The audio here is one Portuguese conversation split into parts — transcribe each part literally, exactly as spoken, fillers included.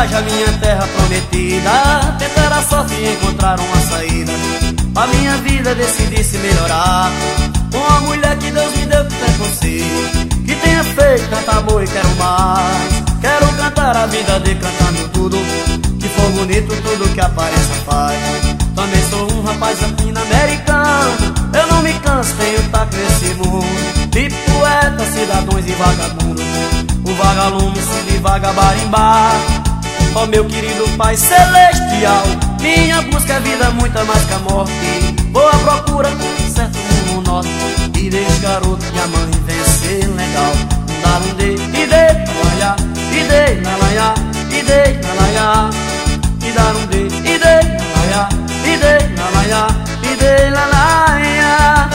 viagem à minha terra prometida, tentar a sorte e encontrar uma saída. A minha vida decidi se melhorar com a mulher que Deus me deu que preconceito, que tenha feito cantar amor e quero mais. Quero cantar a vida de cantando tudo, que for bonito tudo que apareça faz. Também sou um rapaz latino-americano, eu não me canso, tenho taco nesse mundo, de poeta, cidadãos e vagabundos. O vagalume se de vagabarimbá. Ó meu querido Pai Celestial, minha busca é vida, muita mais que a morte. Vou à procura de certo rumo norte, e deixe garoto minha mãe vencer legal. Dar um de, e de, lalaiá, e de, lalaiá, e de, lalaiá. E dar um de, e de, lalaiá, e de, lalaiá, e de, lalaiá.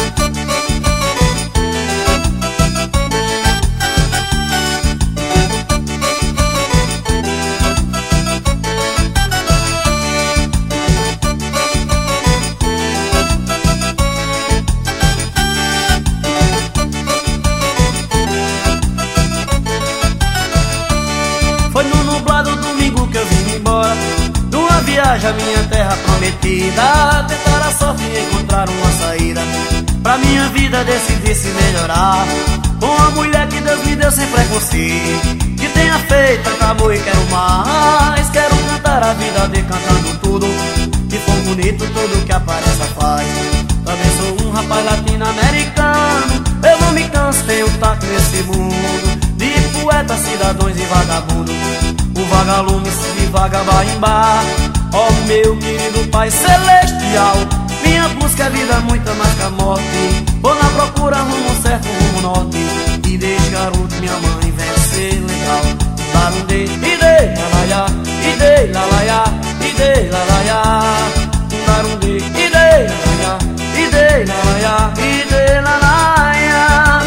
Foi no nublado domingo que eu vim embora, numa viagem à minha terra prometida, tentar a sorte e encontrar uma saída. Pra minha vida decidi se melhorar com a mulher que Deus me deu sem preconceito, que tenha feito tanto amor e quero mais. Quero cantar a vida de cantando tudo, que for bonito tudo que apareça faz. Também sou um rapaz latino-americano, eu não me canso, tenho taco nesse mundo, de poeta, cidadãos e vagabundos. O vagalume se de vagabarimbá. Ó meu querido Pai Celestial, minha busca é vida, muita mais que a morte. Vou na procura rumo certo, rumo norte, e deixe garoto minha mãe vencer legal. Dar um de, e de, lalaiá, e de, lalaiá, e de, lalaiá. Dar um de, e de, lalaiá, e de, lalaiá, e de, lalaiá.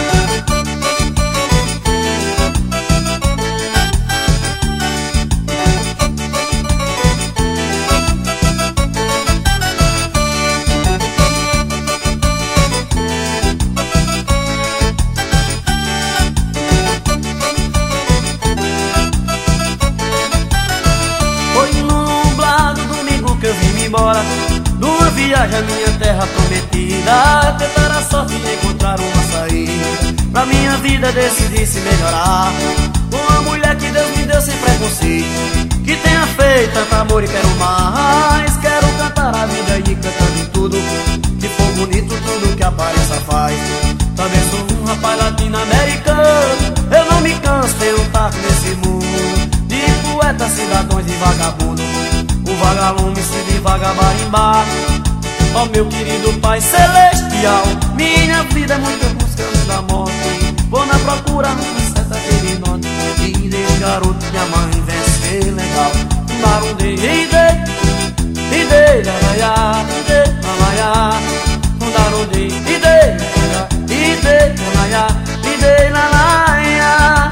Embora, numa viagem à minha terra prometida, tentar a sorte e encontrar uma saída. Pra minha vida decidi se melhorar com a mulher que Deus me deu sem preconceito, que tenha feito tanto amor e quero mais. Quero cantar a vida e cantando tudo, que for bonito tudo que apareça faz. Também sou um rapaz latino-americano, eu não me canso, tenho taco nesse mundo, de poeta, cidadãos e vagabundos. O vagalume se de vagabarimbá. Ó meu querido Pai Celestial, minha vida é muita buscando da morte. Vou na procura numa certa aquele norte, e deixe garoto minha mãe vencer legal. Dar um de, e de, e de, lalaiá, e de, lalaiá. Dar um de, e de, e de, lalaiá, e de, lalaiá.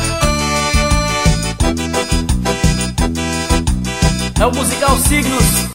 É o musical Signos.